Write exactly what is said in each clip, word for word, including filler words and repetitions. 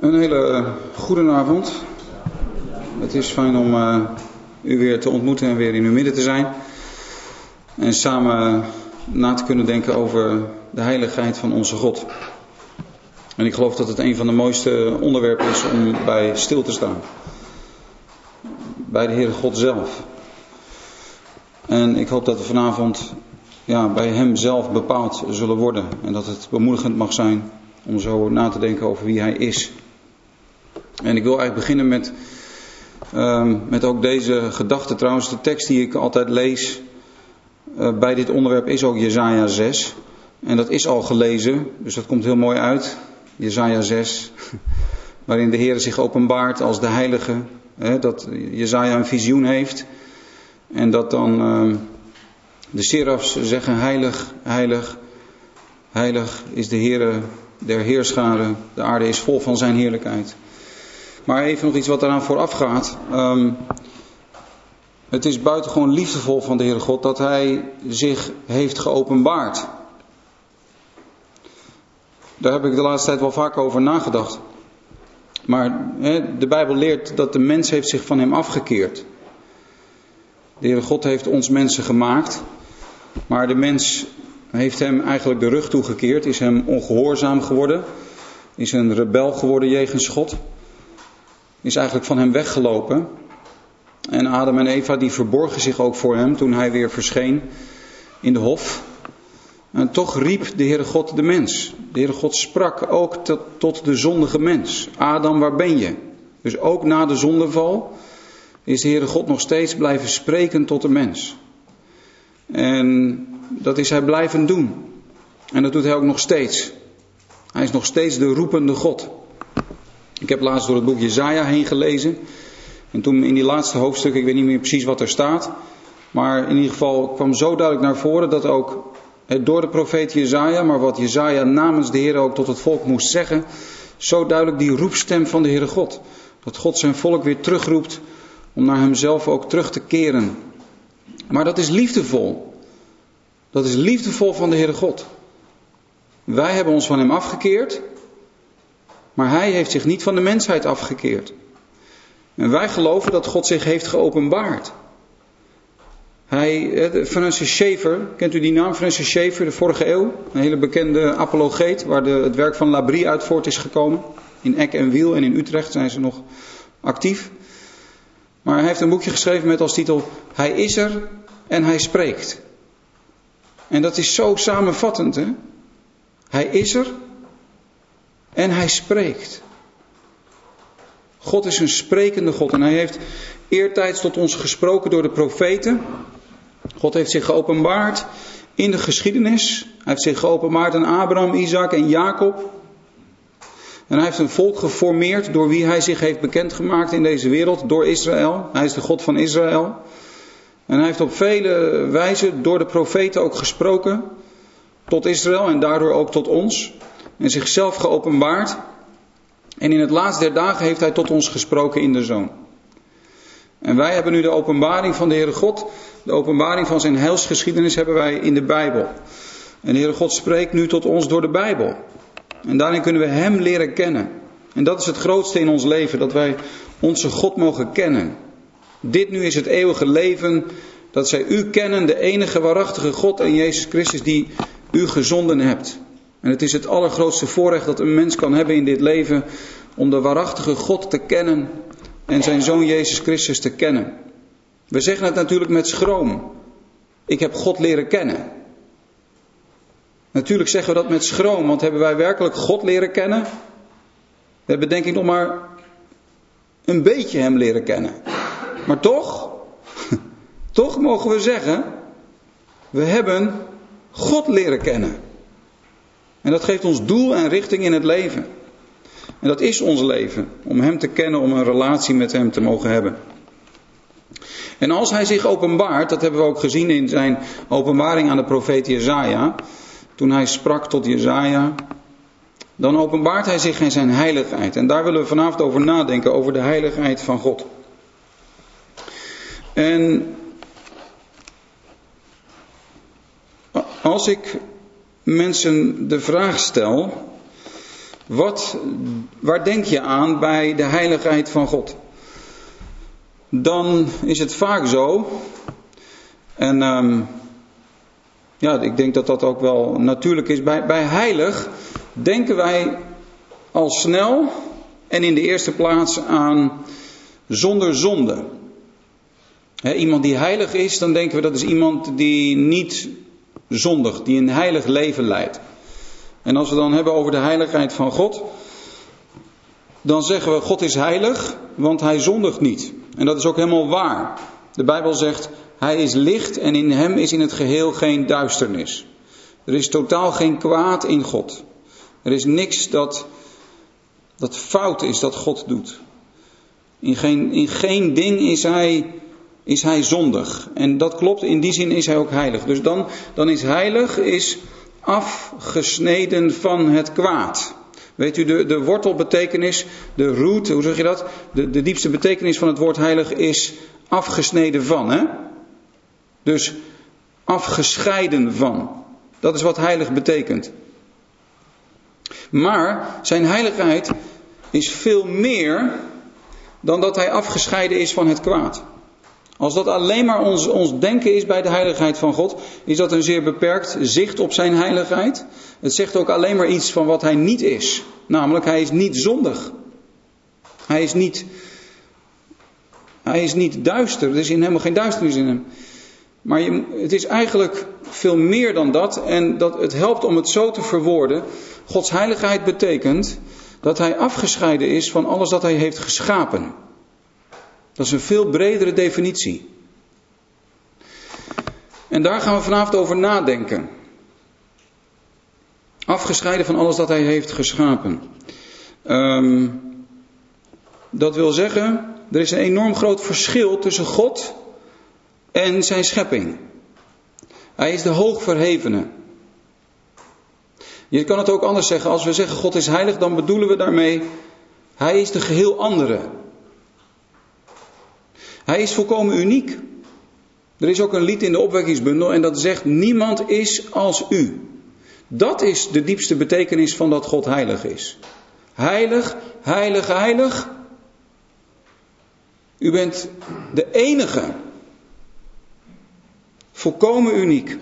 Een hele goede avond. Het is fijn om uh, u weer te ontmoeten en weer in uw midden te zijn. En samen na te kunnen denken over de heiligheid van onze God. En ik geloof dat het een van de mooiste onderwerpen is om bij stil te staan. Bij de Heere God zelf. En ik hoop dat we vanavond ja, bij Hem zelf bepaald zullen worden. En dat het bemoedigend mag zijn om zo na te denken over wie Hij is. En ik wil eigenlijk beginnen met, um, met ook deze gedachte. Trouwens, de tekst die ik altijd lees uh, bij dit onderwerp is ook Jesaja zes. En dat is al gelezen, dus dat komt heel mooi uit. Jesaja zes, waarin de Heer zich openbaart als de heilige. Hè, dat Jesaja een visioen heeft. En dat dan uh, de serafs zeggen: heilig, heilig, heilig is de Heere der heerscharen. De aarde is vol van zijn heerlijkheid. Maar even nog iets wat eraan vooraf gaat. Um, het is buitengewoon liefdevol van de Heere God dat Hij zich heeft geopenbaard. Daar heb ik de laatste tijd wel vaak over nagedacht. Maar he, de Bijbel leert dat de mens heeft zich van Hem afgekeerd. De Heere God heeft ons mensen gemaakt. Maar de mens heeft Hem eigenlijk de rug toegekeerd. Is Hem ongehoorzaam geworden. Is een rebel geworden jegens God. Is eigenlijk van Hem weggelopen. En Adam en Eva die verborgen zich ook voor Hem toen Hij weer verscheen in de hof. En toch riep de Heere God de mens. De Heere God sprak ook tot, tot de zondige mens. Adam, waar ben je? Dus ook na de zondeval is de Heere God nog steeds blijven spreken tot de mens. En dat is Hij blijven doen. En dat doet Hij ook nog steeds. Hij is nog steeds de roepende God. Ik heb laatst door het boek Jesaja heen gelezen. En toen in die laatste hoofdstukken, ik weet niet meer precies wat er staat. Maar in ieder geval kwam zo duidelijk naar voren dat ook door de profeet Jesaja, maar wat Jesaja namens de Heer ook tot het volk moest zeggen, zo duidelijk die roepstem van de Heere God. Dat God zijn volk weer terugroept om naar Hemzelf ook terug te keren. Maar dat is liefdevol. Dat is liefdevol van de Heere God. Wij hebben ons van Hem afgekeerd, maar Hij heeft zich niet van de mensheid afgekeerd. En wij geloven dat God zich heeft geopenbaard. Hij, Francis Schaeffer, kent u die naam? Francis Schaeffer, de vorige eeuw. Een hele bekende apologeet, waar de, het werk van Labrie uit voort is gekomen. In Eck en Wiel en in Utrecht zijn ze nog actief. Maar hij heeft een boekje geschreven met als titel: Hij is er en Hij spreekt. En dat is zo samenvattend, hè? Hij is er en Hij spreekt. God is een sprekende God en Hij heeft eertijds tot ons gesproken door de profeten. God heeft zich geopenbaard in de geschiedenis. Hij heeft zich geopenbaard aan Abraham, Isaac en Jacob. En Hij heeft een volk geformeerd door wie Hij zich heeft bekendgemaakt in deze wereld, door Israël. Hij is de God van Israël. En Hij heeft op vele wijzen door de profeten ook gesproken tot Israël en daardoor ook tot ons. En zichzelf geopenbaard. En in het laatst der dagen heeft Hij tot ons gesproken in de Zoon. En wij hebben nu de openbaring van de Heere God. De openbaring van zijn heilsgeschiedenis hebben wij in de Bijbel. En de Heere God spreekt nu tot ons door de Bijbel. En daarin kunnen we Hem leren kennen. En dat is het grootste in ons leven. Dat wij onze God mogen kennen. Dit nu is het eeuwige leven. Dat zij U kennen. De enige waarachtige God en Jezus Christus die U gezonden hebt. En het is het allergrootste voorrecht dat een mens kan hebben in dit leven. Om de waarachtige God te kennen. En zijn Zoon Jezus Christus te kennen. We zeggen het natuurlijk met schroom. Ik heb God leren kennen. Natuurlijk zeggen we dat met schroom. Want hebben wij werkelijk God leren kennen? We hebben denk ik nog maar een beetje Hem leren kennen. Maar toch, toch mogen we zeggen, we hebben God leren kennen. En dat geeft ons doel en richting in het leven. En dat is ons leven. Om Hem te kennen, om een relatie met Hem te mogen hebben. En als Hij zich openbaart, dat hebben we ook gezien in zijn openbaring aan de profeet Jesaja. Toen Hij sprak tot Jesaja. Dan openbaart Hij zich in zijn heiligheid. En daar willen we vanavond over nadenken, over de heiligheid van God. En als ik mensen de vraag stel: Wat, waar denk je aan bij de heiligheid van God? Dan is het vaak zo, en um, ja, ik denk dat dat ook wel natuurlijk is. Bij, bij heilig denken wij al snel en in de eerste plaats aan zonder zonde. He, iemand die heilig is, dan denken we dat is iemand die niet zondigt, die een heilig leven leidt. En als we dan hebben over de heiligheid van God, dan zeggen we God is heilig, want hij zondigt niet. En dat is ook helemaal waar. De Bijbel zegt, hij is licht en in hem is in het geheel geen duisternis. Er is totaal geen kwaad in God. Er is niks dat, dat fout is dat God doet. In geen, in geen ding is hij, is hij zondig. En dat klopt, in die zin is hij ook heilig. Dus dan, dan is heilig is afgesneden van het kwaad. Weet u, de, de wortelbetekenis, de root, hoe zeg je dat? De, de diepste betekenis van het woord heilig is afgesneden van, hè? Dus afgescheiden van. Dat is wat heilig betekent. Maar zijn heiligheid is veel meer dan dat hij afgescheiden is van het kwaad. Als dat alleen maar ons, ons denken is bij de heiligheid van God, is dat een zeer beperkt zicht op zijn heiligheid. Het zegt ook alleen maar iets van wat hij niet is. Namelijk, hij is niet zondig. Hij is niet, hij is niet duister. Er is in helemaal geen duisternis in hem. Maar je, het is eigenlijk veel meer dan dat. En dat het helpt om het zo te verwoorden. Gods heiligheid betekent dat hij afgescheiden is van alles dat hij heeft geschapen. Dat is een veel bredere definitie. En daar gaan we vanavond over nadenken. Afgescheiden van alles dat hij heeft geschapen. Um, dat wil zeggen, er is een enorm groot verschil tussen God en zijn schepping. Hij is de hoogverhevene. Je kan het ook anders zeggen. Als we zeggen God is heilig, dan bedoelen we daarmee, hij is de geheel andere. Hij is volkomen uniek. Er is ook een lied in de opwekkingsbundel en dat zegt, niemand is als u. Dat is de diepste betekenis van dat God heilig is. Heilig, heilig, heilig. U bent de enige. Volkomen uniek.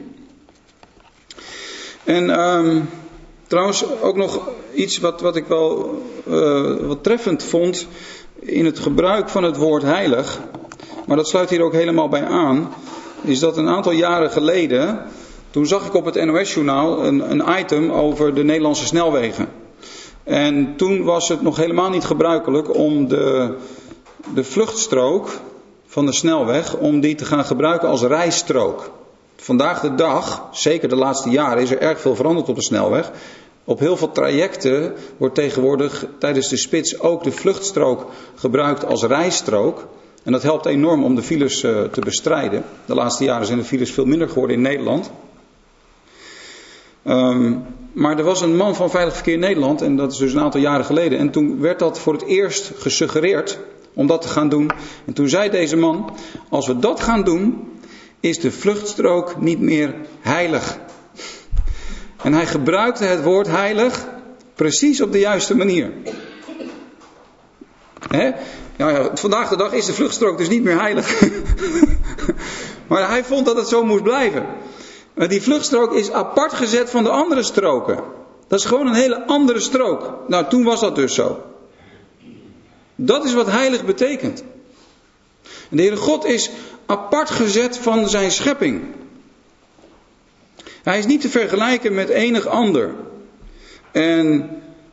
En um, trouwens ook nog iets wat, wat ik wel uh, wat treffend vond in het gebruik van het woord heilig. Maar dat sluit hier ook helemaal bij aan. Is dat een aantal jaren geleden, toen zag ik op het N O S-journaal een, een item over de Nederlandse snelwegen. En toen was het nog helemaal niet gebruikelijk om de, de vluchtstrook van de snelweg, om die te gaan gebruiken als rijstrook. Vandaag de dag, zeker de laatste jaren, is er erg veel veranderd op de snelweg. Op heel veel trajecten wordt tegenwoordig tijdens de spits ook de vluchtstrook gebruikt als rijstrook. En dat helpt enorm om de files uh, te bestrijden. De laatste jaren zijn de files veel minder geworden in Nederland. Um, maar er was een man van Veilig Verkeer Nederland, en dat is dus een aantal jaren geleden. En toen werd dat voor het eerst gesuggereerd om dat te gaan doen. En toen zei deze man, als we dat gaan doen, is de vluchtstrook niet meer heilig. En hij gebruikte het woord heilig precies op de juiste manier. Hè? Ja, ja, vandaag de dag is de vluchtstrook dus niet meer heilig. Maar hij vond dat het zo moest blijven. Maar die vluchtstrook is apart gezet van de andere stroken. Dat is gewoon een hele andere strook. Nou, toen was dat dus zo. Dat is wat heilig betekent. En de Heere God is apart gezet van zijn schepping. Hij is niet te vergelijken met enig ander. En,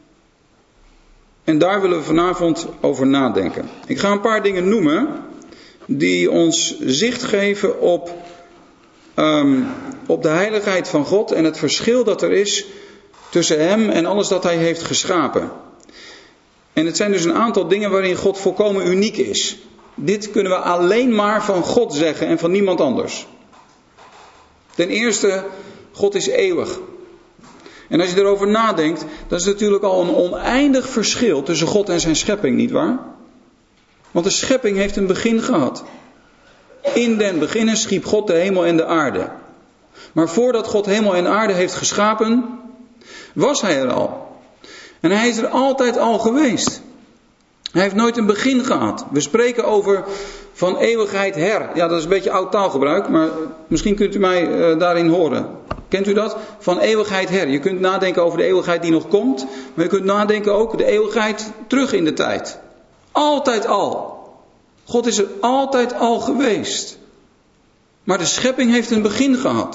en daar willen we vanavond over nadenken. Ik ga een paar dingen noemen die ons zicht geven op, um, op de heiligheid van God en het verschil dat er is tussen hem en alles dat hij heeft geschapen. En het zijn dus een aantal dingen waarin God volkomen uniek is. Dit kunnen we alleen maar van God zeggen en van niemand anders. Ten eerste, God is eeuwig. En als je erover nadenkt, dat is natuurlijk al een oneindig verschil tussen God en zijn schepping, nietwaar? Want de schepping heeft een begin gehad. In den beginnen schiep God de hemel en de aarde. Maar voordat God hemel en aarde heeft geschapen, was hij er al. En hij is er altijd al geweest. Hij heeft nooit een begin gehad. We spreken over van eeuwigheid her. Ja, dat is een beetje oud taalgebruik, maar misschien kunt u mij uh, daarin horen. Kent u dat? Van eeuwigheid her. Je kunt nadenken over de eeuwigheid die nog komt, maar je kunt nadenken ook de eeuwigheid terug in de tijd. Altijd al. God is er altijd al geweest. Maar de schepping heeft een begin gehad.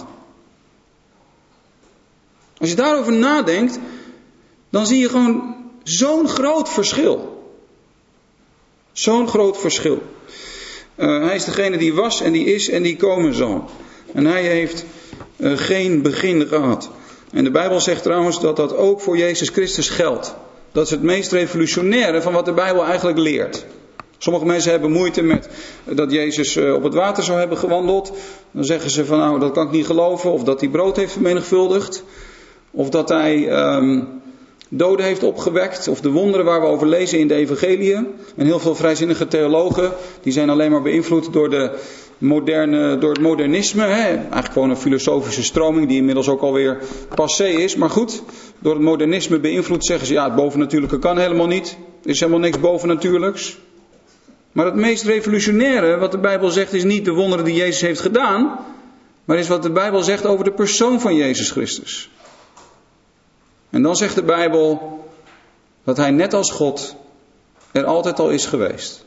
Als je daarover nadenkt, dan zie je gewoon zo'n groot verschil. Zo'n groot verschil. Uh, hij is degene die was en die is en die komen zal. En hij heeft uh, geen begin gehad. En de Bijbel zegt trouwens dat dat ook voor Jezus Christus geldt. Dat is het meest revolutionaire van wat de Bijbel eigenlijk leert. Sommige mensen hebben moeite met dat Jezus uh, op het water zou hebben gewandeld. Dan zeggen ze van nou, dat kan ik niet geloven. Of dat hij brood heeft vermenigvuldigd. Of dat hij um, doden heeft opgewekt. Of de wonderen waar we over lezen in de evangeliën. En heel veel vrijzinnige theologen, die zijn alleen maar beïnvloed door, de moderne, door het modernisme. Hè? Eigenlijk gewoon een filosofische stroming die inmiddels ook alweer passé is. Maar goed, door het modernisme beïnvloed zeggen ze ja, het bovennatuurlijke kan helemaal niet. Er is helemaal niks bovennatuurlijks. Maar het meest revolutionaire wat de Bijbel zegt is niet de wonderen die Jezus heeft gedaan. Maar is wat de Bijbel zegt over de persoon van Jezus Christus. En dan zegt de Bijbel dat hij net als God er altijd al is geweest.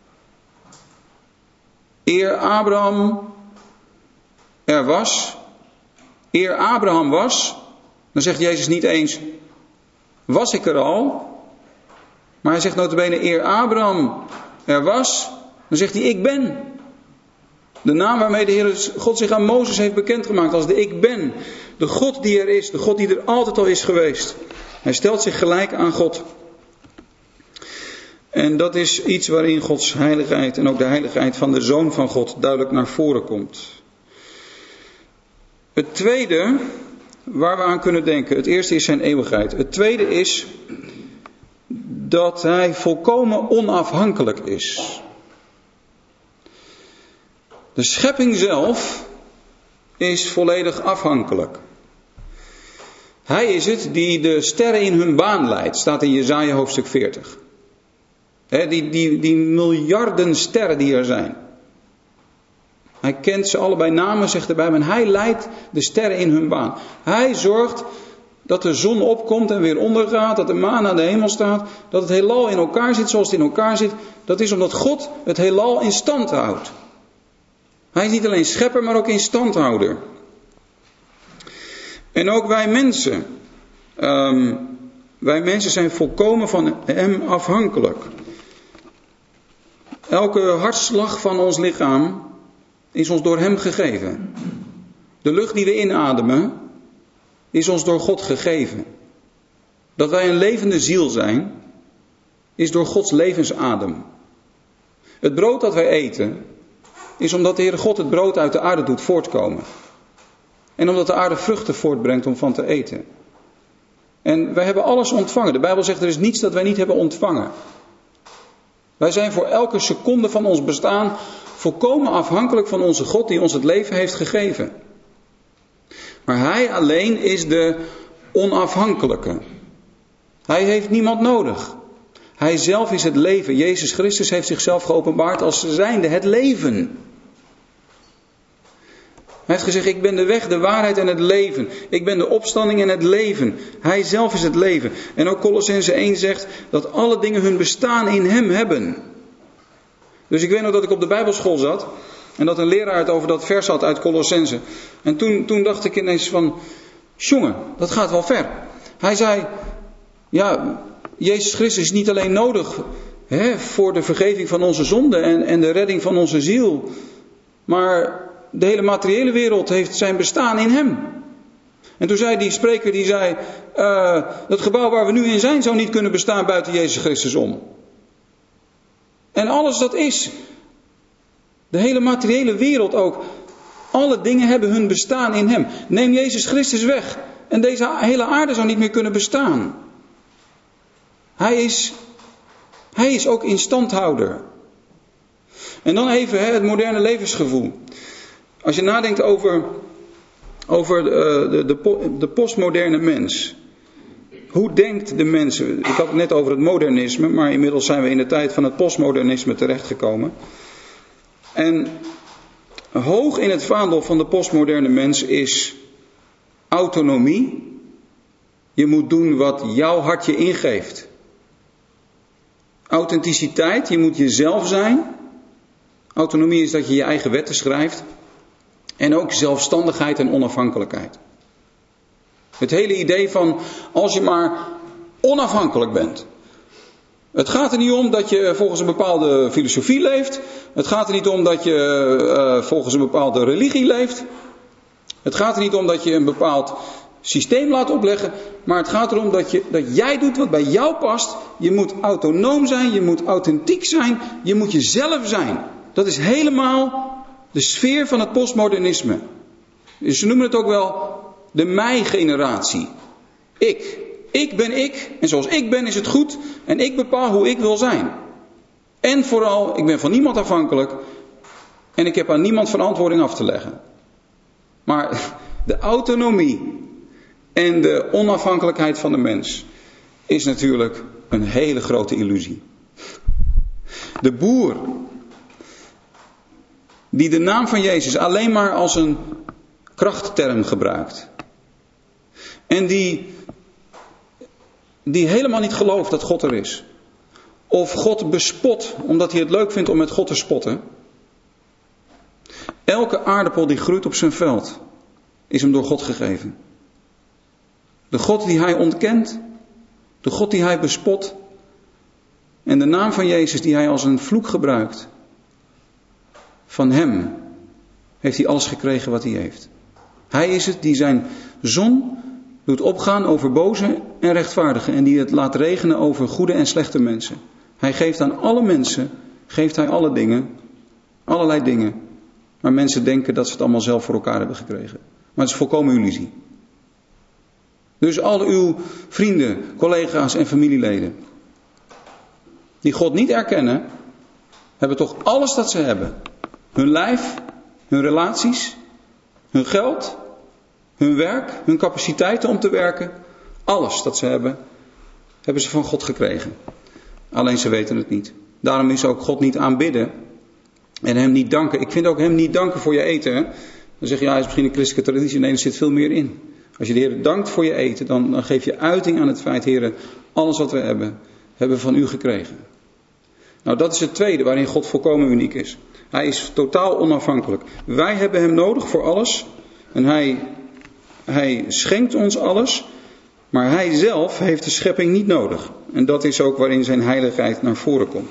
Eer Abraham er was, eer Abraham was, dan zegt Jezus niet eens, was ik er al? Maar hij zegt nota bene, eer Abraham er was, dan zegt hij, ik ben. De naam waarmee de Heer God zich aan Mozes heeft bekendgemaakt als de ik ben. De God die er is, de God die er altijd al is geweest. Hij stelt zich gelijk aan God. En dat is iets waarin Gods heiligheid en ook de heiligheid van de Zoon van God duidelijk naar voren komt. Het tweede waar we aan kunnen denken, het eerste is zijn eeuwigheid. Het tweede is dat hij volkomen onafhankelijk is. De schepping zelf is volledig afhankelijk. Hij is het die de sterren in hun baan leidt, staat in Jesaja hoofdstuk veertig. He, die, die, die miljarden sterren die er zijn. Hij kent ze allebei namen, zegt de Bijbel, en hij leidt de sterren in hun baan. Hij zorgt dat de zon opkomt en weer ondergaat, dat de maan aan de hemel staat, dat het heelal in elkaar zit zoals het in elkaar zit. Dat is omdat God het heelal in stand houdt. Hij is niet alleen schepper, maar ook instandhouder. En ook wij mensen. Um, wij mensen zijn volkomen van hem afhankelijk. Elke hartslag van ons lichaam is ons door hem gegeven. De lucht die we inademen is ons door God gegeven. Dat wij een levende ziel zijn is door Gods levensadem. Het brood dat wij eten is omdat de Heere God het brood uit de aarde doet voortkomen. En omdat de aarde vruchten voortbrengt om van te eten. En wij hebben alles ontvangen. De Bijbel zegt er is niets dat wij niet hebben ontvangen. Wij zijn voor elke seconde van ons bestaan volkomen afhankelijk van onze God die ons het leven heeft gegeven. Maar hij alleen is de onafhankelijke. Hij heeft niemand nodig. Hij zelf is het leven. Jezus Christus heeft zichzelf geopenbaard als zijnde het leven. Hij heeft gezegd, ik ben de weg, de waarheid en het leven. Ik ben de opstanding en het leven. Hij zelf is het leven. En ook Kolossenzen één zegt dat alle dingen hun bestaan in hem hebben. Dus ik weet nog dat ik op de Bijbelschool zat. En dat een leraar het over dat vers had uit Kolossenzen. En toen, toen dacht ik ineens van, jongen, dat gaat wel ver. Hij zei, ja, Jezus Christus is niet alleen nodig hè, voor de vergeving van onze zonden en, en de redding van onze ziel. Maar de hele materiële wereld heeft zijn bestaan in hem. En toen zei die spreker, die zei, uh, dat gebouw waar we nu in zijn zou niet kunnen bestaan buiten Jezus Christus om. En alles dat is, de hele materiële wereld ook, alle dingen hebben hun bestaan in hem. Neem Jezus Christus weg en deze hele aarde zou niet meer kunnen bestaan. Hij is, hij is ook instandhouder. En dan even hè, het moderne levensgevoel. Als je nadenkt over, over de, de, de, de postmoderne mens. Hoe denkt de mens? Ik had het net over het modernisme, maar inmiddels zijn we in de tijd van het postmodernisme terechtgekomen. En hoog in het vaandel van de postmoderne mens is autonomie. Je moet doen wat jouw hart je ingeeft. Authenticiteit, je moet jezelf zijn. Autonomie is dat je je eigen wetten schrijft. En ook zelfstandigheid en onafhankelijkheid. Het hele idee van als je maar onafhankelijk bent. Het gaat er niet om dat je volgens een bepaalde filosofie leeft. Het gaat er niet om dat je uh, volgens een bepaalde religie leeft. Het gaat er niet om dat je een bepaald systeem laat opleggen. Maar het gaat erom dat, je, dat jij doet wat bij jou past. Je moet autonoom zijn, je moet authentiek zijn, je moet jezelf zijn. Dat is helemaal de sfeer van het postmodernisme. Dus ze noemen het ook wel de mij-generatie. Ik. Ik ben ik. En zoals ik ben is het goed. En ik bepaal hoe ik wil zijn. En vooral, ik ben van niemand afhankelijk. En ik heb aan niemand verantwoording af te leggen. Maar de autonomie en de onafhankelijkheid van de mens is natuurlijk een hele grote illusie. De boer die de naam van Jezus alleen maar als een krachtterm gebruikt. En die, die helemaal niet gelooft dat God er is. Of God bespot omdat hij het leuk vindt om met God te spotten. Elke aardappel die groeit op zijn veld is hem door God gegeven. De God die hij ontkent. De God die hij bespot. En de naam van Jezus die hij als een vloek gebruikt. Van hem heeft hij alles gekregen wat hij heeft. Hij is het die zijn zon doet opgaan over boze en rechtvaardigen. En die het laat regenen over goede en slechte mensen. Hij geeft aan alle mensen, geeft hij alle dingen, allerlei dingen. Maar mensen denken dat ze het allemaal zelf voor elkaar hebben gekregen. Maar het is volkomen illusie. Dus al uw vrienden, collega's en familieleden die God niet erkennen, hebben toch alles dat ze hebben. Hun lijf, hun relaties, hun geld, hun werk, hun capaciteiten om te werken. Alles dat ze hebben, hebben ze van God gekregen. Alleen ze weten het niet. Daarom is ook God niet aanbidden en hem niet danken. Ik vind ook hem niet danken voor je eten. Hè? Dan zeg je, ja, hij is misschien een christelijke traditie. Nee, er zit veel meer in. Als je de Heer dankt voor je eten, dan, dan geef je uiting aan het feit, Heer, alles wat we hebben, hebben we van u gekregen. Nou, dat is het tweede waarin God volkomen uniek is. Hij is totaal onafhankelijk. Wij hebben hem nodig voor alles. En hij, hij schenkt ons alles. Maar hij zelf heeft de schepping niet nodig. En dat is ook waarin zijn heiligheid naar voren komt.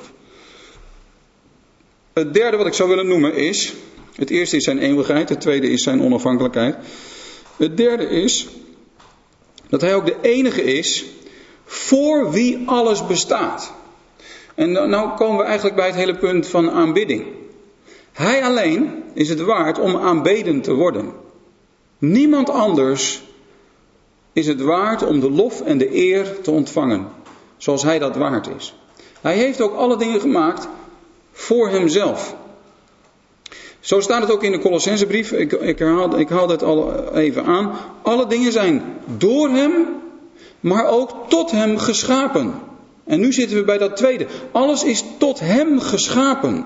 Het derde wat ik zou willen noemen is... Het eerste is zijn eeuwigheid. Het tweede is zijn onafhankelijkheid. Het derde is dat hij ook de enige is voor wie alles bestaat. En nou komen we eigenlijk bij het hele punt van aanbidding. Hij alleen is het waard om aanbeden te worden. Niemand anders is het waard om de lof en de eer te ontvangen. Zoals hij dat waard is. Hij heeft ook alle dingen gemaakt voor hemzelf. Zo staat het ook in de Colossensebrief. Ik, ik, herhaal, ik haal het al even aan. Alle dingen zijn door hem, maar ook tot hem geschapen. En nu zitten we bij dat tweede. Alles is tot hem geschapen.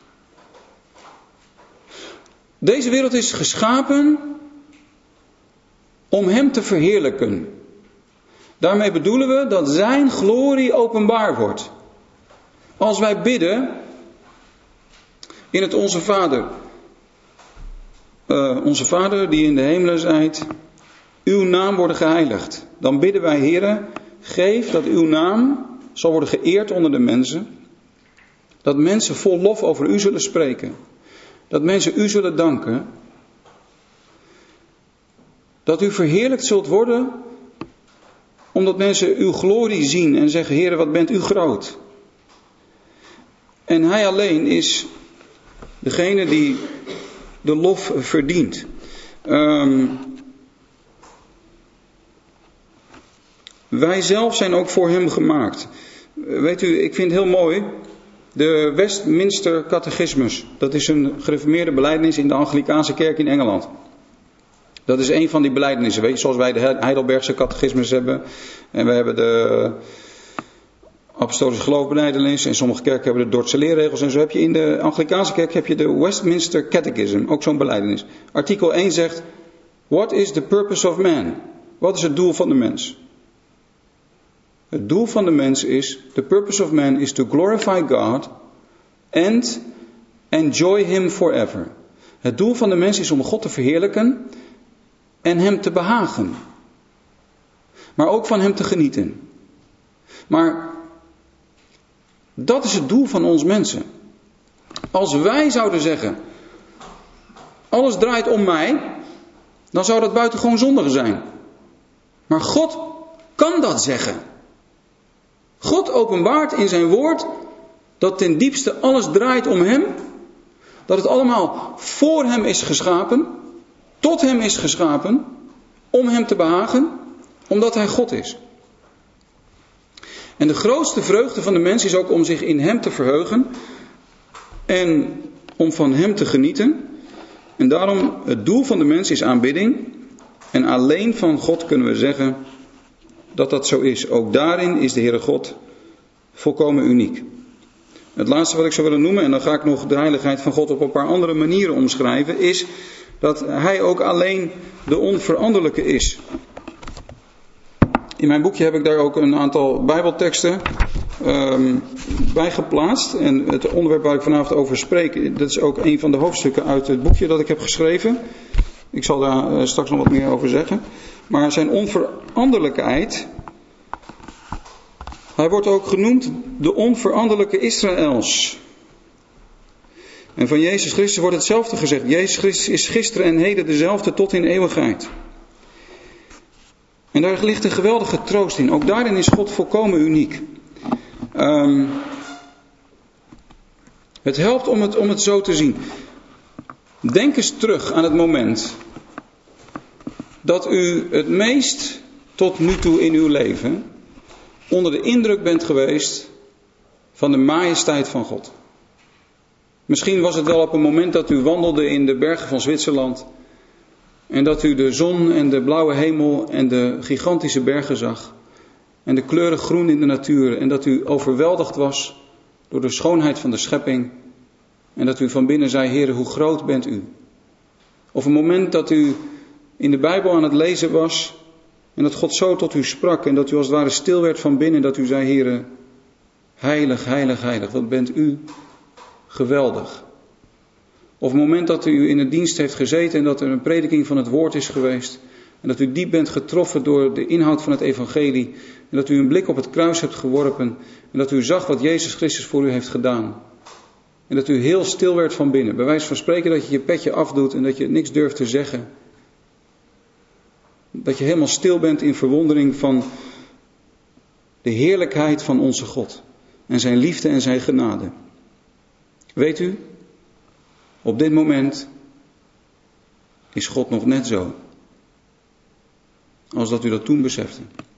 Deze wereld is geschapen om hem te verheerlijken. Daarmee bedoelen we dat zijn glorie openbaar wordt. Als wij bidden in het Onze Vader. Uh, onze Vader die in de hemelen zijt, uw naam worden geheiligd. Dan bidden wij, Heere, geef dat uw naam zal worden geëerd onder de mensen. Dat mensen vol lof over u zullen spreken. Dat mensen u zullen danken. Dat u verheerlijkt zult worden, omdat mensen uw glorie zien en zeggen, Heere, wat bent u groot. En hij alleen is degene die de lof verdient. Um, wij zelf zijn ook voor hem gemaakt. Weet u, ik vind het heel mooi. De Westminster Catechismus. Dat is een gereformeerde belijdenis in de Anglikaanse kerk in Engeland. Dat is een van die belijdenissen, weet je, zoals wij de Heidelbergse catechismus hebben. En we hebben de apostolische geloofbelijdenis. En sommige kerken hebben de Dordtse leerregels. En zo heb je in de Anglikaanse kerk heb je de Westminster Catechism, ook zo'n belijdenis. Artikel één zegt, what is the purpose of man? Wat is het doel van de mens? Het doel van de mens is, the purpose of man is to glorify God and enjoy him forever. Het doel van de mens is om God te verheerlijken en hem te behagen. Maar ook van hem te genieten. Maar dat is het doel van ons mensen. Als wij zouden zeggen, alles draait om mij, dan zou dat buitengewoon zondige zijn. Maar God kan dat zeggen. God openbaart in zijn woord dat ten diepste alles draait om hem. Dat het allemaal voor hem is geschapen, tot hem is geschapen, om hem te behagen, omdat hij God is. En de grootste vreugde van de mens is ook om zich in hem te verheugen en om van hem te genieten. En daarom, het doel van de mens is aanbidding. En alleen van God kunnen we zeggen dat dat zo is. Ook daarin is de Heere God volkomen uniek. Het laatste wat ik zou willen noemen, en dan ga ik nog de heiligheid van God op een paar andere manieren omschrijven, is dat hij ook alleen de onveranderlijke is. In mijn boekje heb ik daar ook een aantal bijbelteksten um, bij geplaatst. En het onderwerp waar ik vanavond over spreek, dat is ook een van de hoofdstukken uit het boekje dat ik heb geschreven. Ik zal daar uh, straks nog wat meer over zeggen. Maar zijn onveranderlijkheid, hij wordt ook genoemd de onveranderlijke Israëls. En van Jezus Christus wordt hetzelfde gezegd. Jezus Christus is gisteren en heden dezelfde tot in eeuwigheid. En daar ligt een geweldige troost in. Ook daarin is God volkomen uniek. Um, het helpt om het, om het zo te zien. Denk eens terug aan het moment dat u het meest tot nu toe in uw leven onder de indruk bent geweest van de majesteit van God. Misschien was het wel op een moment dat u wandelde in de bergen van Zwitserland en dat u de zon en de blauwe hemel en de gigantische bergen zag en de kleuren groen in de natuur en dat u overweldigd was door de schoonheid van de schepping en dat u van binnen zei, Heere, hoe groot bent u? Of een moment dat u in de Bijbel aan het lezen was en dat God zo tot u sprak en dat u als het ware stil werd van binnen en dat u zei, Heere, heilig, heilig, heilig, wat bent u geweldig. Of een moment dat u in de dienst heeft gezeten en dat er een prediking van het woord is geweest en dat u diep bent getroffen door de inhoud van het evangelie en dat u een blik op het kruis hebt geworpen en dat u zag wat Jezus Christus voor u heeft gedaan. En dat u heel stil werd van binnen. Bij wijze van spreken dat je je petje afdoet en dat je niks durft te zeggen. Dat je helemaal stil bent in verwondering van de heerlijkheid van onze God. En zijn liefde en zijn genade. Weet u, op dit moment is God nog net zo. Als dat u dat toen besefte.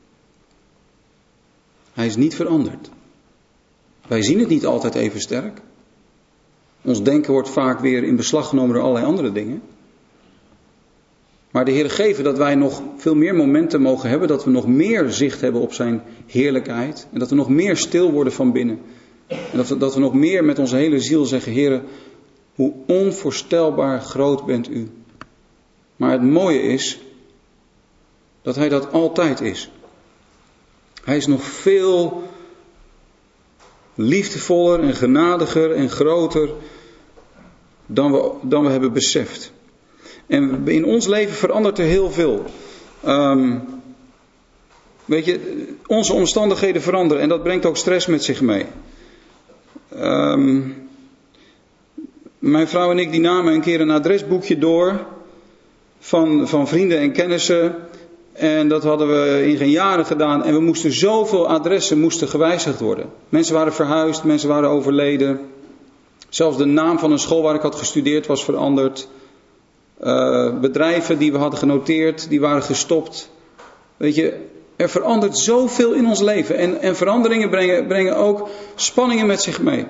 Hij is niet veranderd. Wij zien het niet altijd even sterk. Ons denken wordt vaak weer in beslag genomen door allerlei andere dingen. Maar de Heer geeft dat wij nog veel meer momenten mogen hebben. Dat we nog meer zicht hebben op zijn heerlijkheid. En dat we nog meer stil worden van binnen. En dat we, dat we nog meer met onze hele ziel zeggen, Heer, hoe onvoorstelbaar groot bent u. Maar het mooie is dat hij dat altijd is. Hij is nog veel liefdevoller en genadiger en groter dan we, dan we hebben beseft. En in ons leven verandert er heel veel. Um, weet je, onze omstandigheden veranderen en dat brengt ook stress met zich mee. Um, mijn vrouw en ik die namen een keer een adresboekje door van, van vrienden en kennissen. En dat hadden we in geen jaren gedaan. En we moesten zoveel adressen moesten gewijzigd worden. Mensen waren verhuisd, mensen waren overleden. Zelfs de naam van een school waar ik had gestudeerd was veranderd. Uh, bedrijven die we hadden genoteerd, die waren gestopt. Weet je, er verandert zoveel in ons leven. En, en veranderingen brengen, brengen ook spanningen met zich mee.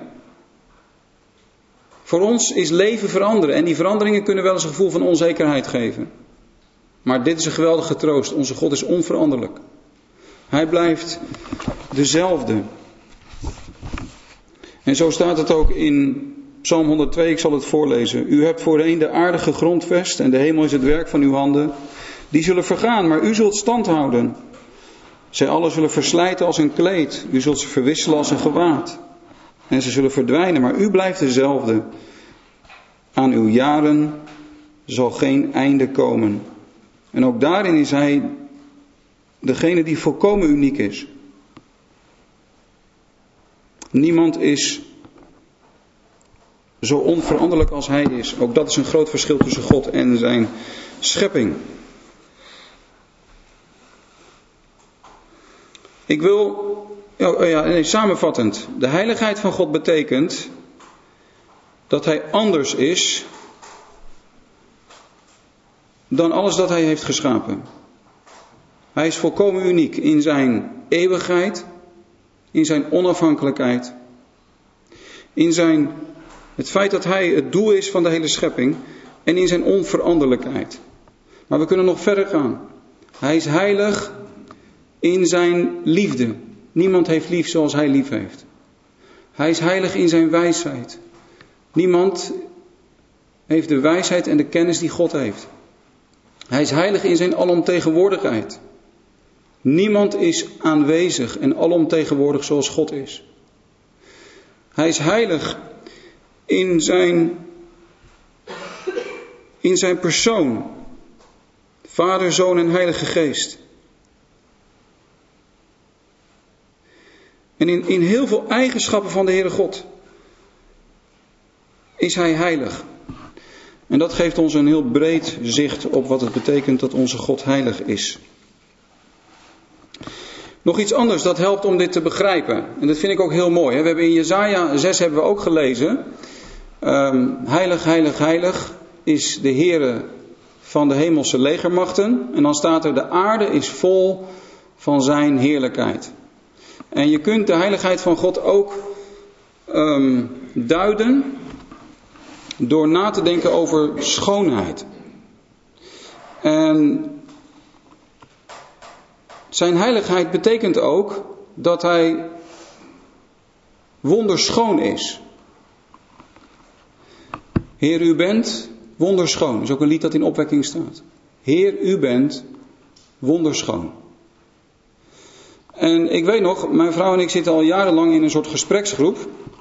Voor ons is leven veranderen. En die veranderingen kunnen wel eens een gevoel van onzekerheid geven. Maar dit is een geweldige troost. Onze God is onveranderlijk. Hij blijft dezelfde. En zo staat het ook in Psalm honderdtwee, ik zal het voorlezen. U hebt voorheen de aarde gegrondvest en de hemel is het werk van uw handen. Die zullen vergaan, maar u zult stand houden. Zij allen zullen verslijten als een kleed. U zult ze verwisselen als een gewaad. En ze zullen verdwijnen, maar u blijft dezelfde. Aan uw jaren zal geen einde komen. En ook daarin is hij degene die volkomen uniek is. Niemand is zo onveranderlijk als hij is. Ook dat is een groot verschil tussen God en zijn schepping. Ik wil, oh ja, nee, samenvattend. De heiligheid van God betekent dat hij anders is dan alles dat hij heeft geschapen. Hij is volkomen uniek in zijn eeuwigheid, in zijn onafhankelijkheid, in zijn, het feit dat hij het doel is van de hele schepping en in zijn onveranderlijkheid. Maar we kunnen nog verder gaan. Hij is heilig in zijn liefde. Niemand heeft lief zoals hij lief heeft. Hij is heilig in zijn wijsheid. Niemand heeft de wijsheid en de kennis die God heeft. Hij is heilig in zijn alomtegenwoordigheid. Niemand is aanwezig en alomtegenwoordig zoals God is. Hij is heilig in zijn, in zijn persoon. Vader, Zoon en Heilige Geest. En in, in heel veel eigenschappen van de Heere God is hij heilig. En dat geeft ons een heel breed zicht op wat het betekent dat onze God heilig is. Nog iets anders dat helpt om dit te begrijpen. En dat vind ik ook heel mooi. We hebben in Jesaja zes hebben we ook gelezen. Um, heilig, heilig, heilig is de Heere van de hemelse legermachten. En dan staat er: de aarde is vol van zijn heerlijkheid. En je kunt de heiligheid van God ook um, duiden door na te denken over schoonheid. En zijn heiligheid betekent ook dat hij wonderschoon is. Heer, u bent wonderschoon. Dat is ook een lied dat in opwekking staat. Heer, u bent wonderschoon. En ik weet nog, mijn vrouw en ik zitten al jarenlang in een soort gespreksgroep.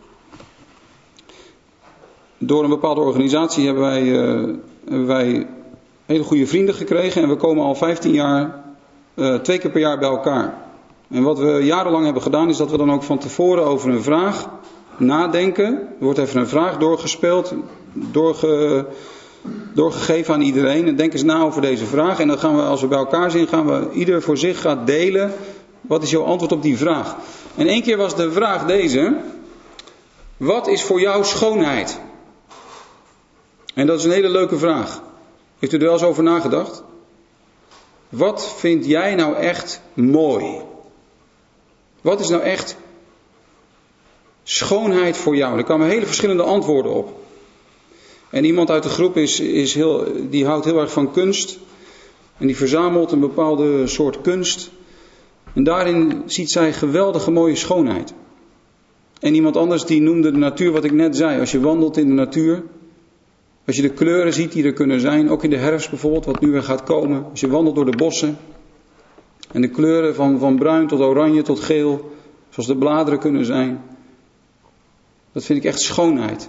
Door een bepaalde organisatie hebben wij, uh, hebben wij hele goede vrienden gekregen. En we komen al vijftien jaar, uh, twee keer per jaar bij elkaar. En wat we jarenlang hebben gedaan is dat we dan ook van tevoren over een vraag nadenken. Er wordt even een vraag doorgespeeld, doorge, doorgegeven aan iedereen. En denk eens na over deze vraag. En dan gaan we, als we bij elkaar zijn, gaan we ieder voor zich gaan delen. Wat is jouw antwoord op die vraag? En één keer was de vraag deze: wat is voor jou schoonheid? En dat is een hele leuke vraag. Heeft u er wel eens over nagedacht? Wat vind jij nou echt mooi? Wat is nou echt schoonheid voor jou? Er kwamen hele verschillende antwoorden op. En iemand uit de groep is, is heel, die houdt heel erg van kunst. En die verzamelt een bepaalde soort kunst. En daarin ziet zij geweldige mooie schoonheid. En iemand anders die noemde de natuur, wat ik net zei. Als je wandelt in de natuur, als je de kleuren ziet die er kunnen zijn, ook in de herfst bijvoorbeeld, wat nu weer gaat komen. Als je wandelt door de bossen en de kleuren van, van bruin tot oranje tot geel, zoals de bladeren kunnen zijn. Dat vind ik echt schoonheid.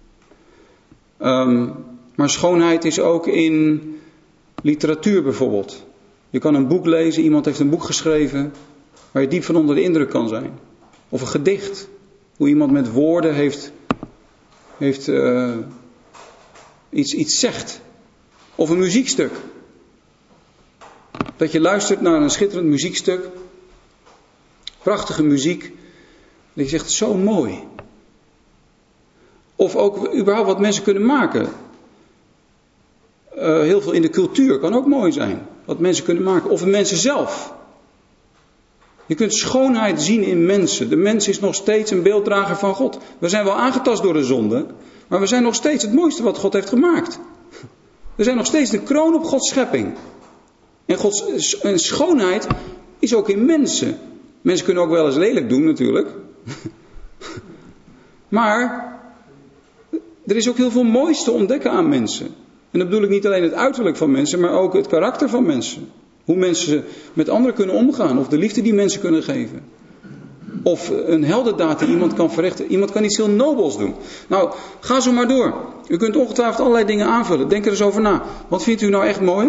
Um, maar schoonheid is ook in literatuur bijvoorbeeld. Je kan een boek lezen, iemand heeft een boek geschreven waar je diep van onder de indruk kan zijn. Of een gedicht, hoe iemand met woorden heeft, heeft uh, iets, iets zegt. Of een muziekstuk. Dat je luistert naar een schitterend muziekstuk, prachtige muziek, dat je zegt, zo mooi. Of ook überhaupt wat mensen kunnen maken. Uh, heel veel in de cultuur kan ook mooi zijn. Wat mensen kunnen maken. Of de mensen zelf. Je kunt schoonheid zien in mensen. De mens is nog steeds een beelddrager van God. We zijn wel aangetast door de zonde. Maar we zijn nog steeds het mooiste wat God heeft gemaakt. We zijn nog steeds de kroon op Gods schepping. En Gods en schoonheid is ook in mensen. Mensen kunnen ook wel eens lelijk doen natuurlijk. Maar er is ook heel veel moois te ontdekken aan mensen. En dat bedoel ik niet alleen het uiterlijk van mensen, maar ook het karakter van mensen. Hoe mensen met anderen kunnen omgaan. Of de liefde die mensen kunnen geven. Of een heldendaad die iemand kan verrichten. Iemand kan iets heel nobels doen. Nou, ga zo maar door. U kunt ongetwijfeld allerlei dingen aanvullen. Denk er eens over na. Wat vindt u nou echt mooi?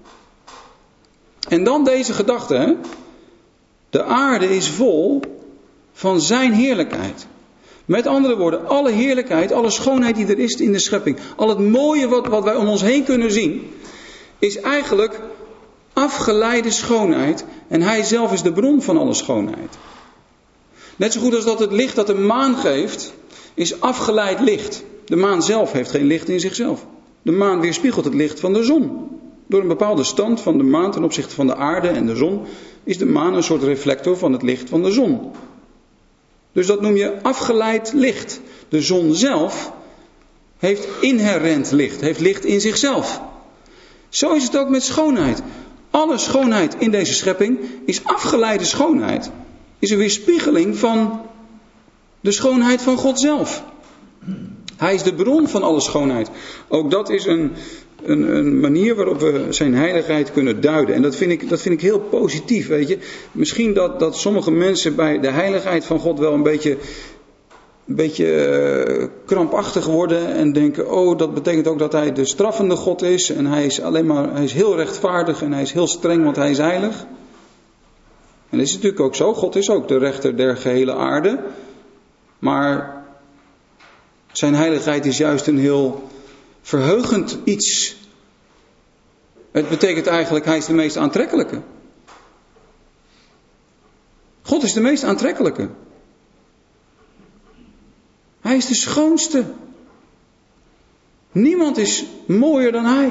En dan deze gedachte. Hè? De aarde is vol van zijn heerlijkheid. Met andere woorden, alle heerlijkheid, alle schoonheid die er is in de schepping. Al het mooie wat, wat wij om ons heen kunnen zien. Is eigenlijk afgeleide schoonheid. En hij zelf is de bron van alle schoonheid. Net zo goed als dat het licht dat de maan geeft, is afgeleid licht. De maan zelf heeft geen licht in zichzelf. De maan weerspiegelt het licht van de zon. Door een bepaalde stand van de maan ten opzichte van de aarde en de zon, is de maan een soort reflector van het licht van de zon. Dus dat noem je afgeleid licht. De zon zelf heeft inherent licht, heeft licht in zichzelf. Zo is het ook met schoonheid. Alle schoonheid in deze schepping is afgeleide schoonheid. Is een weerspiegeling van de schoonheid van God zelf. Hij is de bron van alle schoonheid. Ook dat is een, een, een manier waarop we zijn heiligheid kunnen duiden. En dat vind ik, dat vind ik heel positief, weet je. Misschien dat, dat sommige mensen bij de heiligheid van God wel een beetje, een beetje uh, krampachtig worden. En denken, oh, dat betekent ook dat hij de straffende God is. En hij is alleen maar, hij is heel rechtvaardig en hij is heel streng, want hij is heilig. En dat is natuurlijk ook zo. God is ook de rechter der gehele aarde. Maar zijn heiligheid is juist een heel verheugend iets. Het betekent eigenlijk, hij is de meest aantrekkelijke. God is de meest aantrekkelijke. Hij is de schoonste. Niemand is mooier dan hij.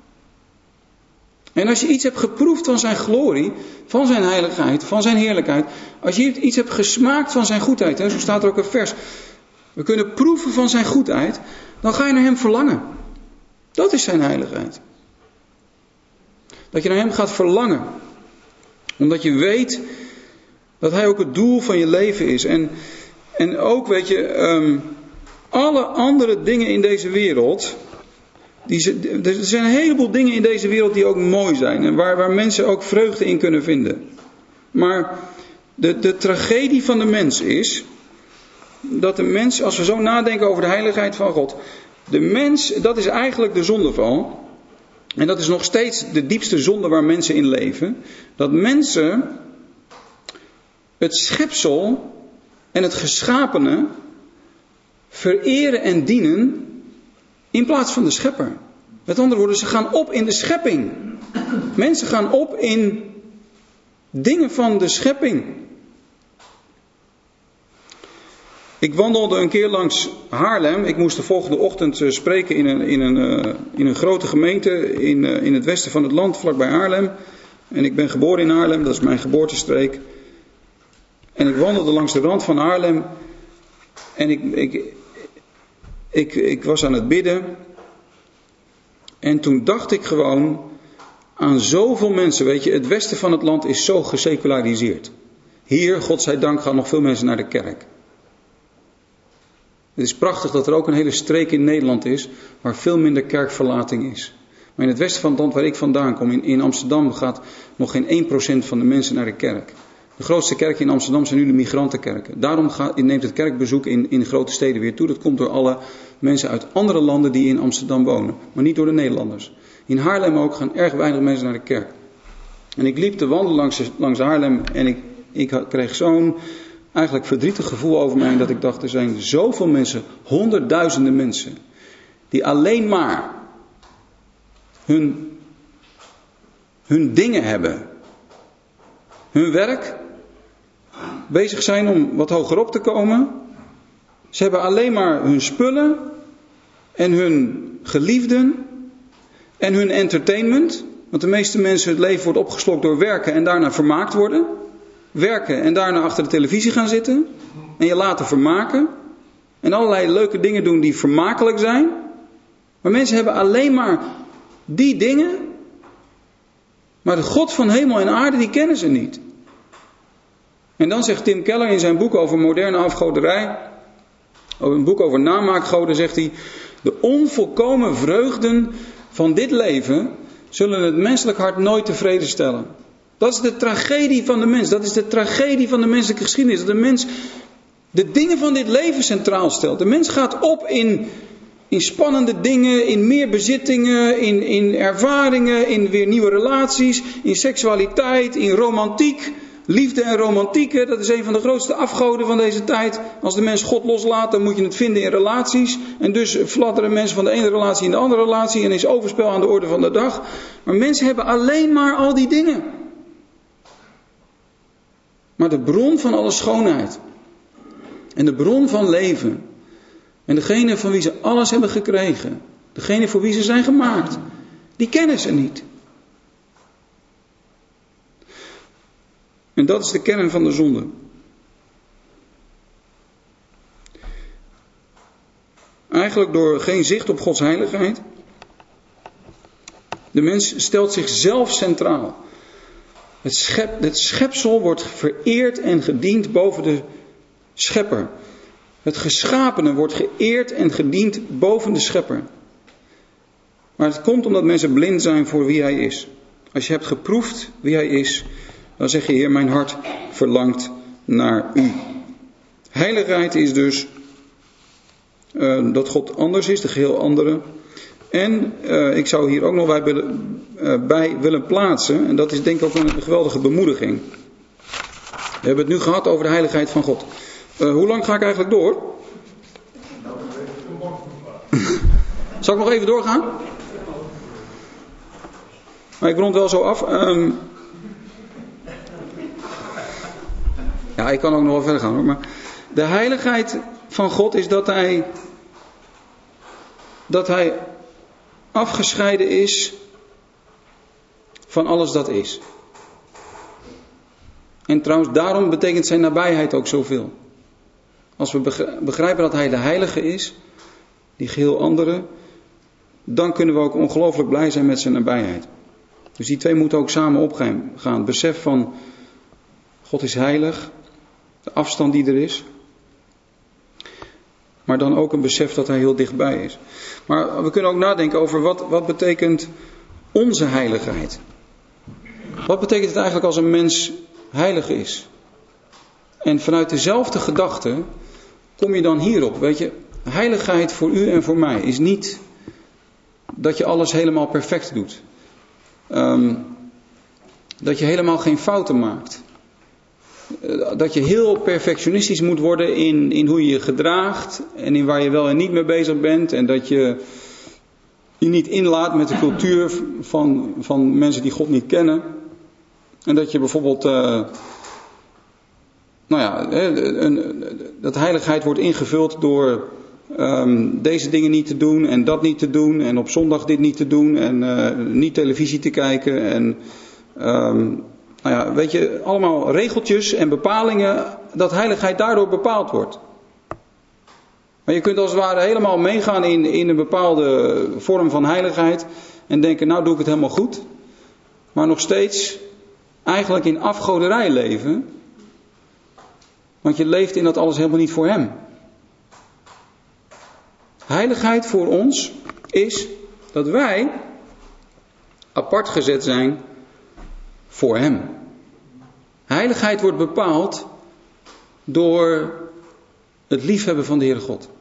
En als je iets hebt geproefd van zijn glorie, van zijn heiligheid, van zijn heerlijkheid. Als je iets hebt gesmaakt van zijn goedheid, hè, zo staat er ook een vers. We kunnen proeven van zijn goedheid, dan ga je naar hem verlangen. Dat is zijn heiligheid. Dat je naar hem gaat verlangen. Omdat je weet dat hij ook het doel van je leven is. En, en ook, weet je, um, alle andere dingen in deze wereld. Die, er zijn een heleboel dingen in deze wereld die ook mooi zijn. En waar, waar mensen ook vreugde in kunnen vinden. Maar de, de tragedie van de mens is dat de mens, als we zo nadenken over de heiligheid van God. De mens, dat is eigenlijk de zondeval. En dat is nog steeds de diepste zonde waar mensen in leven. Dat mensen het schepsel en het geschapene vereren en dienen in plaats van de schepper. Met andere woorden, ze gaan op in de schepping. Mensen gaan op in dingen van de schepping. Ik wandelde een keer langs Haarlem. Ik moest de volgende ochtend spreken in een, in een, uh, in een grote gemeente in, uh, in het westen van het land, vlakbij Haarlem. En ik ben geboren in Haarlem, dat is mijn geboortestreek. En ik wandelde langs de rand van Haarlem. En ik, ik, ik, ik was aan het bidden. En toen dacht ik gewoon aan zoveel mensen. Weet je, het westen van het land is zo geseculariseerd. Hier, godzijdank, gaan nog veel mensen naar de kerk. Het is prachtig dat er ook een hele streek in Nederland is waar veel minder kerkverlating is. Maar in het westen van het land waar ik vandaan kom, in, in Amsterdam, gaat nog geen één procent van de mensen naar de kerk. De grootste kerken in Amsterdam zijn nu de migrantenkerken. Daarom gaat, neemt het kerkbezoek in, in grote steden weer toe. Dat komt door alle mensen uit andere landen die in Amsterdam wonen. Maar niet door de Nederlanders. In Haarlem ook gaan erg weinig mensen naar de kerk. En ik liep te wandelen langs, langs Haarlem en ik, ik kreeg zo'n eigenlijk verdrietig gevoel over mij. Dat ik dacht, er zijn zoveel mensen, honderdduizenden mensen, die alleen maar hun, hun dingen hebben. Hun werk. Bezig zijn om wat hoger op te komen. Ze hebben alleen maar hun spullen. En hun geliefden. En hun entertainment. Want de meeste mensen, het leven wordt opgeslokt door werken en daarna vermaakt worden. Werken en daarna achter de televisie gaan zitten. En je laten vermaken. En allerlei leuke dingen doen die vermakelijk zijn. Maar mensen hebben alleen maar die dingen. Maar de God van hemel en aarde, die kennen ze niet. En dan zegt Tim Keller in zijn boek over moderne afgoderij, over een boek over namaakgoden, zegt hij: de onvolkomen vreugden van dit leven zullen het menselijk hart nooit tevreden stellen. Dat is de tragedie van de mens. Dat is de tragedie van de menselijke geschiedenis. Dat de mens de dingen van dit leven centraal stelt. De mens gaat op in, in spannende dingen, in meer bezittingen, in, in ervaringen, in weer nieuwe relaties, in seksualiteit, in romantiek. Liefde en romantiek, dat is een van de grootste afgoden van deze tijd. Als de mens God loslaat, dan moet je het vinden in relaties. En dus fladderen mensen van de ene relatie in de andere relatie en is overspel aan de orde van de dag. Maar mensen hebben alleen maar al die dingen. Maar de bron van alle schoonheid en de bron van leven en degene van wie ze alles hebben gekregen, degene voor wie ze zijn gemaakt, die kennen ze niet. En dat is de kern van de zonde. Eigenlijk door geen zicht op Gods heiligheid. De mens stelt zichzelf centraal. Het, schep, het schepsel wordt vereerd en gediend boven de schepper. Het geschapene wordt geëerd en gediend boven de schepper. Maar het komt omdat mensen blind zijn voor wie hij is. Als je hebt geproefd wie hij is, dan zeg je: Heer, mijn hart verlangt naar u. Heiligheid is dus uh, dat God anders is, de geheel andere. En uh, ik zou hier ook nog bij willen, uh, bij willen plaatsen, en dat is denk ik ook een geweldige bemoediging. We hebben het nu gehad over de heiligheid van God. Uh, hoe lang ga ik eigenlijk door? Zal ik nog even doorgaan? Maar ik rond wel zo af. Um, ja, ik kan ook nog wel verder gaan hoor. Maar de heiligheid van God is dat hij, dat hij afgescheiden is van alles dat is. En trouwens, daarom betekent zijn nabijheid ook zoveel. Als we begrijpen dat hij de heilige is, die geheel andere, dan kunnen we ook ongelooflijk blij zijn met zijn nabijheid. Dus die twee moeten ook samen opgaan. Het besef van God is heilig, de afstand die er is. Maar dan ook een besef dat hij heel dichtbij is. Maar we kunnen ook nadenken over wat, wat betekent onze heiligheid. Wat betekent het eigenlijk als een mens heilig is? En vanuit dezelfde gedachte kom je dan hierop. Weet je, heiligheid voor u en voor mij is niet dat je alles helemaal perfect doet. Um, dat je helemaal geen fouten maakt. Dat je heel perfectionistisch moet worden in, in hoe je je gedraagt en in waar je wel en niet mee bezig bent. En dat je je niet inlaat met de cultuur van, van mensen die God niet kennen. En dat je bijvoorbeeld, uh, nou ja, een, een, dat heiligheid wordt ingevuld door um, deze dingen niet te doen en dat niet te doen. En op zondag dit niet te doen en uh, niet televisie te kijken en Um, nou ja, weet je, allemaal regeltjes en bepalingen, dat heiligheid daardoor bepaald wordt. Maar je kunt als het ware helemaal meegaan in, in een bepaalde vorm van heiligheid en denken, nou doe ik het helemaal goed. Maar nog steeds eigenlijk in afgoderij leven, want je leeft in dat alles helemaal niet voor hem. Heiligheid voor ons is dat wij apart gezet zijn voor hem. Heiligheid wordt bepaald door het liefhebben van de Heere God.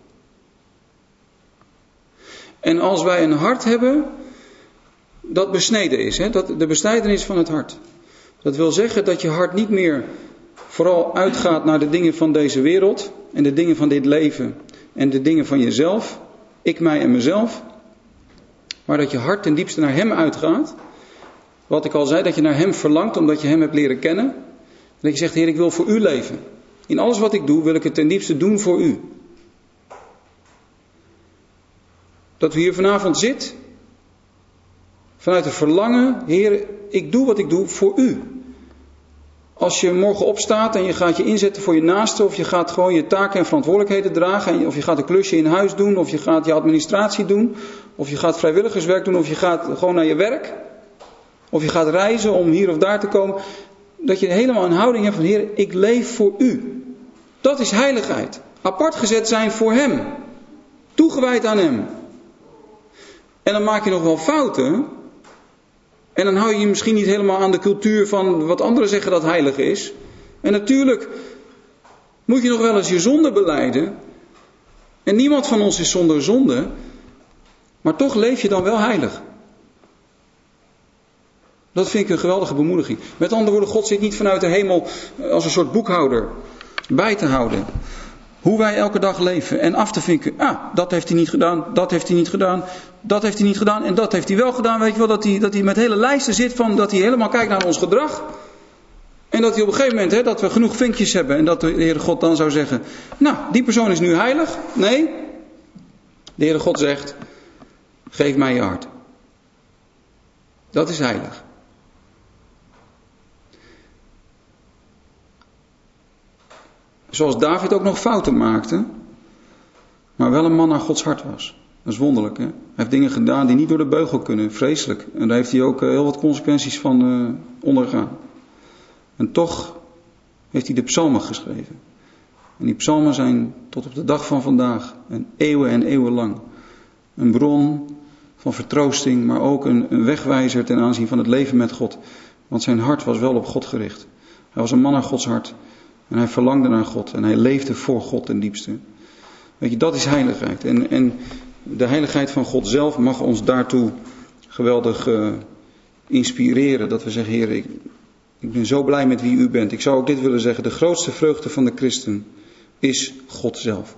En als wij een hart hebben dat besneden is, hè, dat de besnijdenis van het hart. Dat wil zeggen dat je hart niet meer vooral uitgaat naar de dingen van deze wereld en de dingen van dit leven en de dingen van jezelf, ik, mij en mezelf. Maar dat je hart ten diepste naar hem uitgaat. Wat ik al zei, dat je naar hem verlangt omdat je hem hebt leren kennen. En dat je zegt, Heer, ik wil voor u leven. In alles wat ik doe, wil ik het ten diepste doen voor u. Dat we hier vanavond zitten, vanuit het verlangen, Heer, ik doe wat ik doe voor u. Als je morgen opstaat en je gaat je inzetten voor je naaste, of je gaat gewoon je taken en verantwoordelijkheden dragen, of je gaat een klusje in huis doen, of je gaat je administratie doen, of je gaat vrijwilligerswerk doen, of je gaat gewoon naar je werk. Of je gaat reizen om hier of daar te komen. Dat je helemaal een houding hebt van Heer, ik leef voor u. Dat is heiligheid. Apart gezet zijn voor hem. Toegewijd aan hem. En dan maak je nog wel fouten. En dan hou je je misschien niet helemaal aan de cultuur van wat anderen zeggen dat heilig is. En natuurlijk moet je nog wel eens je zonde belijden. En niemand van ons is zonder zonde. Maar toch leef je dan wel heilig. Dat vind ik een geweldige bemoediging. Met andere woorden, God zit niet vanuit de hemel als een soort boekhouder bij te houden. Hoe wij elke dag leven en af te vinken. Ah, dat heeft hij niet gedaan, dat heeft hij niet gedaan, dat heeft hij niet gedaan en dat heeft hij wel gedaan. Weet je wel, dat hij, dat hij met hele lijsten zit van dat hij helemaal kijkt naar ons gedrag. En dat hij op een gegeven moment, hè, dat we genoeg vinkjes hebben en dat de Heere God dan zou zeggen, nou, die persoon is nu heilig. Nee, de Heere God zegt, geef mij je hart. Dat is heilig. Zoals David ook nog fouten maakte, maar wel een man naar Gods hart was. Dat is wonderlijk, hè? Hij heeft dingen gedaan die niet door de beugel kunnen, vreselijk. En daar heeft hij ook heel wat consequenties van uh, ondergaan. En toch heeft hij de psalmen geschreven. En die psalmen zijn tot op de dag van vandaag, en eeuwen en eeuwen lang, een bron van vertroosting, maar ook een, een wegwijzer ten aanzien van het leven met God. Want zijn hart was wel op God gericht. Hij was een man naar Gods hart. En hij verlangde naar God. En hij leefde voor God ten diepste. Weet je, dat is heiligheid. En, en de heiligheid van God zelf mag ons daartoe geweldig uh, inspireren. Dat we zeggen, Heer, ik, ik ben zo blij met wie u bent. Ik zou ook dit willen zeggen. De grootste vreugde van de christen is God zelf.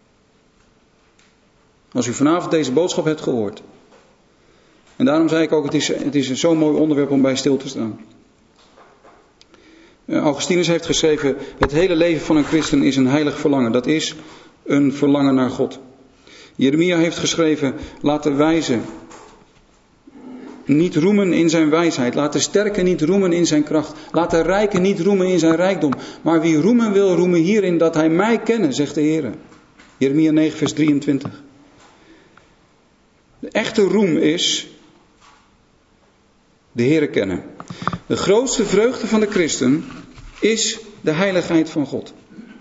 Als u vanavond deze boodschap hebt gehoord. En daarom zei ik ook, het is, het is zo'n mooi onderwerp om bij stil te staan. Augustinus heeft geschreven, het hele leven van een christen is een heilig verlangen. Dat is een verlangen naar God. Jeremia heeft geschreven, laat de wijze niet roemen in zijn wijsheid. Laat de sterke niet roemen in zijn kracht. Laat de rijke niet roemen in zijn rijkdom. Maar wie roemen wil, roemen hierin dat hij mij kenne, zegt de Heer. Jeremia negen vers drieëntwintig. De echte roem is de Heere kennen. De grootste vreugde van de christen is de heiligheid van God.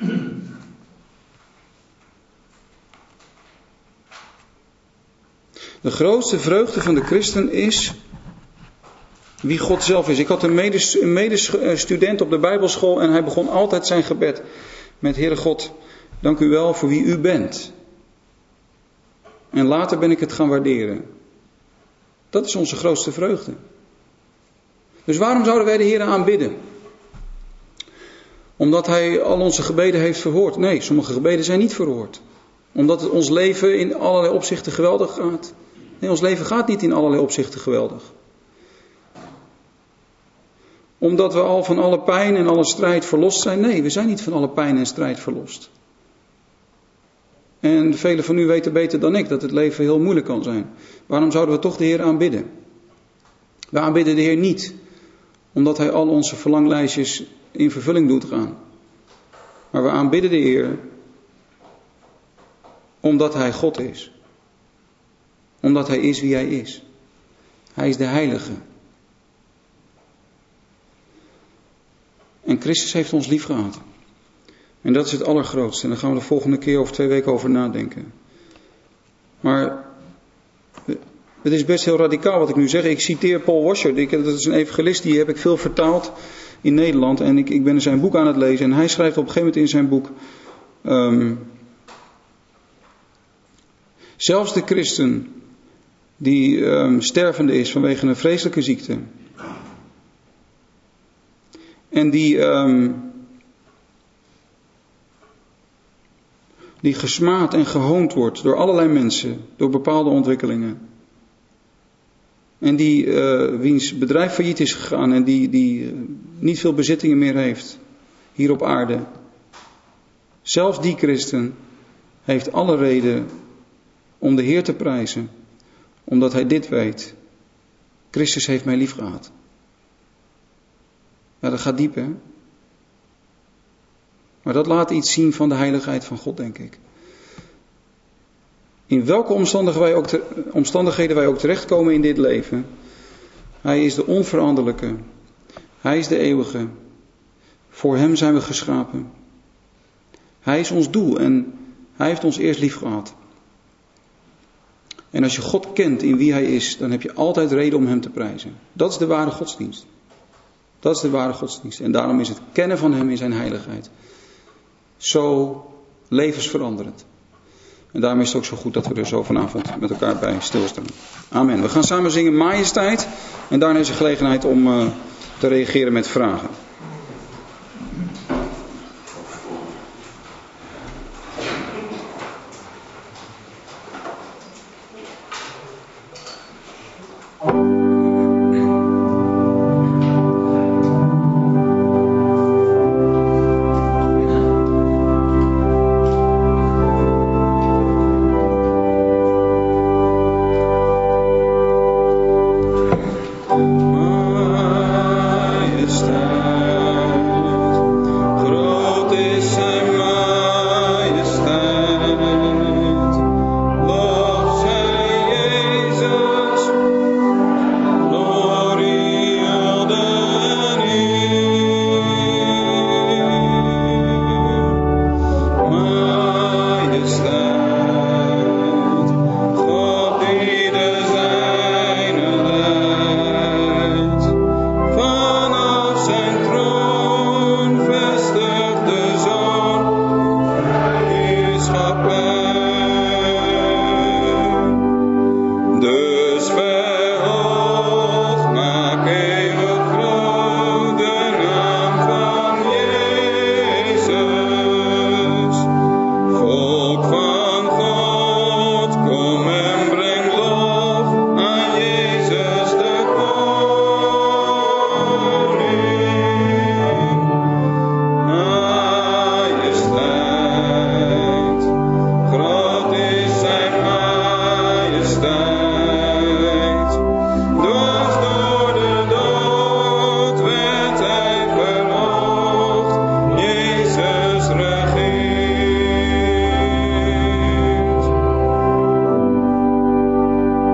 De grootste vreugde van de christen is wie God zelf is. Ik had een medes, een medestudent op de Bijbelschool en hij begon altijd zijn gebed met Heere God, dank u wel voor wie u bent. En later ben ik het gaan waarderen. Dat is onze grootste vreugde. Dus waarom zouden wij de Heer aanbidden? Omdat Hij al onze gebeden heeft verhoord. Nee, sommige gebeden zijn niet verhoord. Omdat het ons leven in allerlei opzichten geweldig gaat. Nee, ons leven gaat niet in allerlei opzichten geweldig. Omdat we al van alle pijn en alle strijd verlost zijn. Nee, we zijn niet van alle pijn en strijd verlost. En velen van u weten beter dan ik dat het leven heel moeilijk kan zijn. Waarom zouden we toch de Heer aanbidden? We aanbidden de Heer niet omdat Hij al onze verlanglijstjes in vervulling doet gaan. Maar we aanbidden de Heer omdat Hij God is. Omdat Hij is wie Hij is. Hij is de Heilige. En Christus heeft ons lief gehad. En dat is het allergrootste. En daar gaan we de volgende keer of twee weken over nadenken. Maar het is best heel radicaal wat ik nu zeg. Ik citeer Paul Washer. Ik, dat is een evangelist, die heb ik veel vertaald in Nederland. En ik, ik ben zijn boek aan het lezen. En hij schrijft op een gegeven moment in zijn boek. Um, zelfs de christen die um, stervende is vanwege een vreselijke ziekte. En die... Um, die gesmaad en gehoond wordt door allerlei mensen, door bepaalde ontwikkelingen. En die, uh, wiens bedrijf failliet is gegaan en die, die uh, niet veel bezittingen meer heeft, hier op aarde. Zelfs die christen heeft alle reden om de Heer te prijzen, omdat hij dit weet. Christus heeft mij lief gehad. Ja, dat gaat diep, hè? Maar dat laat iets zien van de heiligheid van God, denk ik. In welke omstandigheden wij ook, te, omstandigheden wij ook terechtkomen in dit leven. Hij is de onveranderlijke. Hij is de eeuwige. Voor hem zijn we geschapen. Hij is ons doel en hij heeft ons eerst lief gehad. En als je God kent in wie hij is, dan heb je altijd reden om hem te prijzen. Dat is de ware godsdienst. Dat is de ware godsdienst. En daarom is het kennen van hem in zijn heiligheid zo levensveranderend. En daarom is het ook zo goed dat we er zo vanavond met elkaar bij stilstaan. Amen. We gaan samen zingen Majesteit. En daarna is er gelegenheid om uh, te reageren met vragen.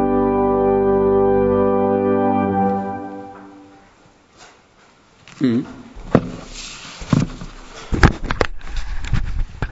Mm.